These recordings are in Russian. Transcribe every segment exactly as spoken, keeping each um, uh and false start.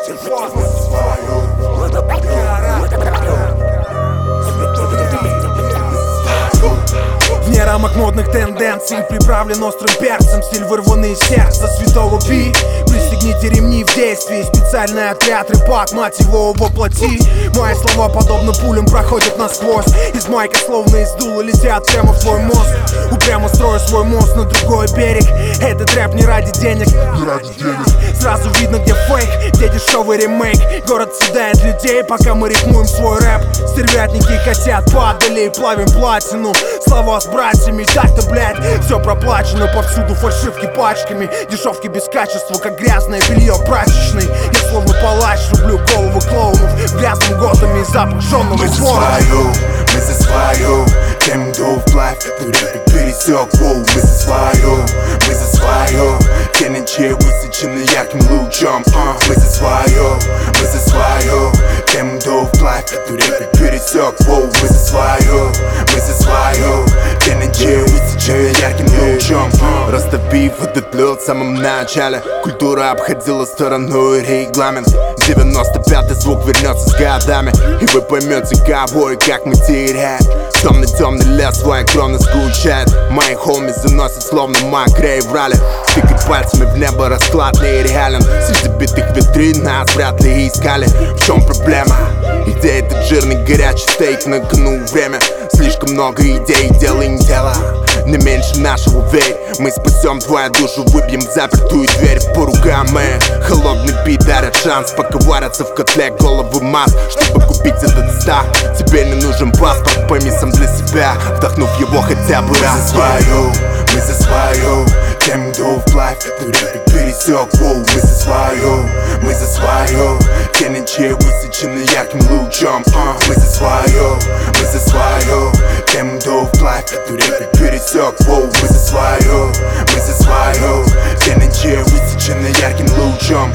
Вне рамок модных тенденций, приправлен острым перцем, стиль вырванный из сердца святого Пи. Пристегните ремни в действии, специальный отряд рыбак, мать его воплоти. Мои слова подобно пулям проходят насквозь. Из майка словно из дула летят прямо в твой мозг. Упрямо строю свой мост на другой берег. Этот рэп не ради денег, не ради денег. Сразу видно, где фейк, где дешевый ремейк. Город съедает людей, пока мы рифмуем свой рэп. Стервятники хотят падали, плавим платину. Слова с братьями, так-то, блядь, все проплачено. Повсюду фальшивки пачками, дешевки без качества, как грязное белье прачечной. Я словно палач, рублю голову клоунов в грязном Готэме, запрещенного двора. Мы за свое, тем, кто вплавь эту реку пересек. Воу, мы за свое, мы за свое. ТНЧ высечены ярким лучом. uh, Мы за свое, мы за свое. Тем, кто вплавь эту реку пересек. Воу, мы за свое, мы за свое. ТНЧ высечены ярким лучом. uh. Растопив этот лед в самом начале, культура обходила стороной регламент. девяносто пятый звук вернется с годами, и вы поймете, кого и как мы теряем. Темный-темный лес, свои кроны скучает. Мои холми заносят словно мокрые в ралли. Тыкать пальцами в небо, расклад нереален. Среди битых витрин нас вряд ли искали. В чем проблема? Идея этот жирный горячий стейк, на кону время. Слишком много идей, делай не дело. Не меньше нашего, верь. Мы спасем твою душу, выбьем запертую дверь по рукам. Мы холодный бит дарят шанс поковыряться в котле головы масс. Чтобы купить этот стак, тебе не нужен паспорт. Пойми сам для себя, вдохнув его хотя бы раз. Мы за свое, мы за свое. Тем, кто вплавь эту реку пересек. Воу, мы за свое, мы за свое. ТНЧ высечены ярким лучом. uh, Мы за свое, мы за свое. Тем, кто вплавь эту реку пересек. Воу, мы за свое, мы за свое. ТНЧ высечены ярким лучом.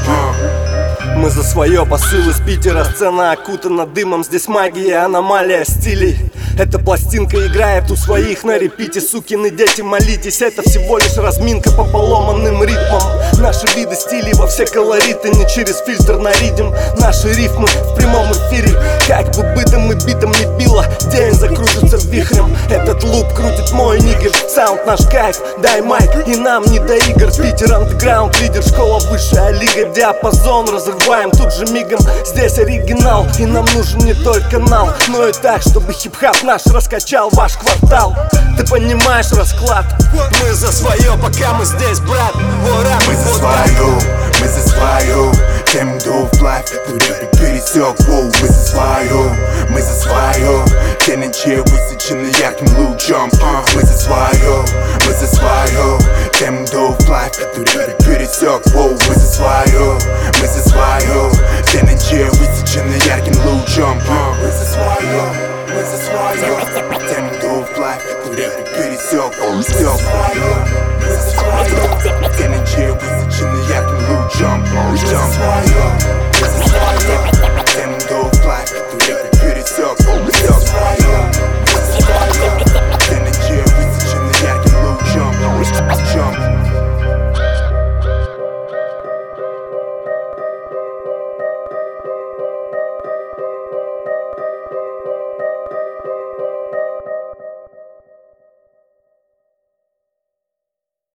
uh. Мы за свое, посыл из Питера. Сцена окутана дымом, здесь магия, аномалия стилей. Эта пластинка играет у своих на репите. Сукины дети, молитесь, это всего лишь разминка по поломанным ритмам. Наши виды стилей во все колориты, не через фильтр наридим. Наши рифмы в прямом эфире, как бы бытом и битом не било. День закружится вихрем, этот луп крутит мой нигер. Саунд наш кайф, дай майк, и нам не до игр. Питер андеграунд, лидер, школа высшая лига. Диапазон разрываем тут же мигом. Здесь оригинал, и нам нужен не только нал, но и так, чтобы хип-хап наш раскачал ваш квартал. Ты понимаешь расклад? Мы за свое, пока мы здесь, брат. Ура, мы за свое, мы за свое. Тем, кто вплавь эту реку пересек. Воу, мы за свое, мы за свое. ТНЧ высечены ярким лучом. uh, Мы за свое, мы за свое. Тем, кто вплавь эту реку пересек. Воу, мы за свое, мы за свое. ТНЧ высечены ярким лучом. uh, Мы за свое, мы за свое. Тем, кто вплавь эту реку пересек. Мы за свое, мы за свое. ТНЧ высечены ярким лучом. Мы за свое.